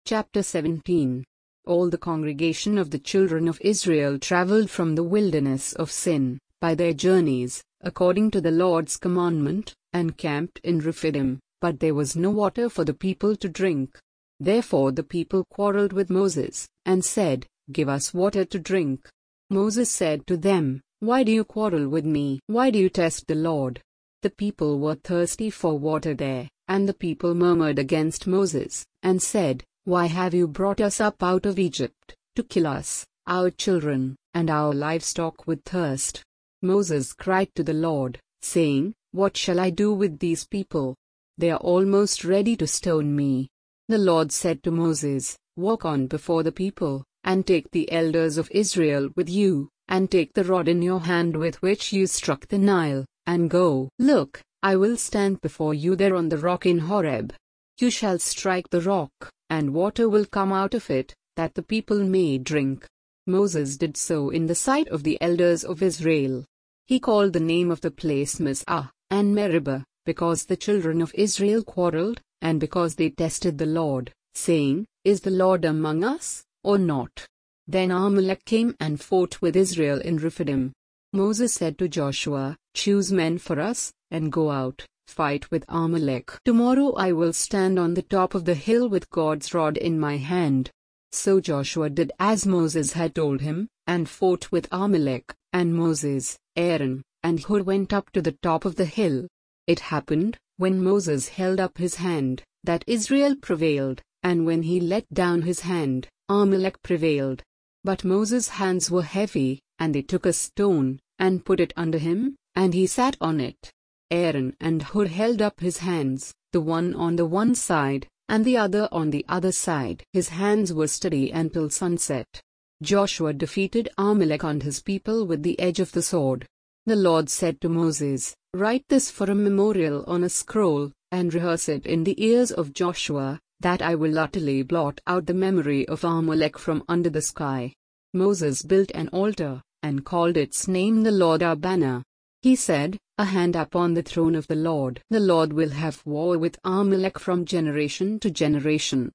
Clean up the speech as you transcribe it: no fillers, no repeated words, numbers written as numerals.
Chapter 17. All the congregation of the children of Israel traveled from the wilderness of Sin, by their journeys, according to the Lord's commandment, and camped in Rephidim, but there was no water for the people to drink. Therefore the people quarreled with Moses, and said, "Give us water to drink." Moses said to them, "Why do you quarrel with me? Why do you test the Lord?" The people were thirsty for water there, and the people murmured against Moses, and said, "Why have you brought us up out of Egypt, to kill us, our children, and our livestock with thirst?" Moses cried to the Lord, saying, "What shall I do with these people? They are almost ready to stone me." The Lord said to Moses, "Walk on before the people, and take the elders of Israel with you, and take the rod in your hand with which you struck the Nile, and go. Look, I will stand before you there on the rock in Horeb. You shall strike the rock, and water will come out of it, that the people may drink." Moses did so in the sight of the elders of Israel. He called the name of the place Mizpah and Meribah, because the children of Israel quarreled, and because they tested the Lord, saying, "Is the Lord among us, or not?" Then Amalek came and fought with Israel in Rephidim. Moses said to Joshua, "Choose men for us, and go out, fight with Amalek. Tomorrow I will stand on the top of the hill with God's rod in my hand." So Joshua did as Moses had told him, and fought with Amalek, and Moses, Aaron, and Hur went up to the top of the hill. It happened, when Moses held up his hand, that Israel prevailed, and when he let down his hand, Amalek prevailed. But Moses' hands were heavy, and they took a stone, and put it under him, and he sat on it. Aaron and Hur held up his hands, the one on the one side, and the other on the other side. His hands were steady until sunset. Joshua defeated Amalek and his people with the edge of the sword. The Lord said to Moses, "Write this for a memorial on a scroll, and rehearse it in the ears of Joshua, that I will utterly blot out the memory of Amalek from under the sky." Moses built an altar, and called its name the Lord our banner. He said, "A hand upon the throne of the Lord. The Lord will have war with Amalek from generation to generation."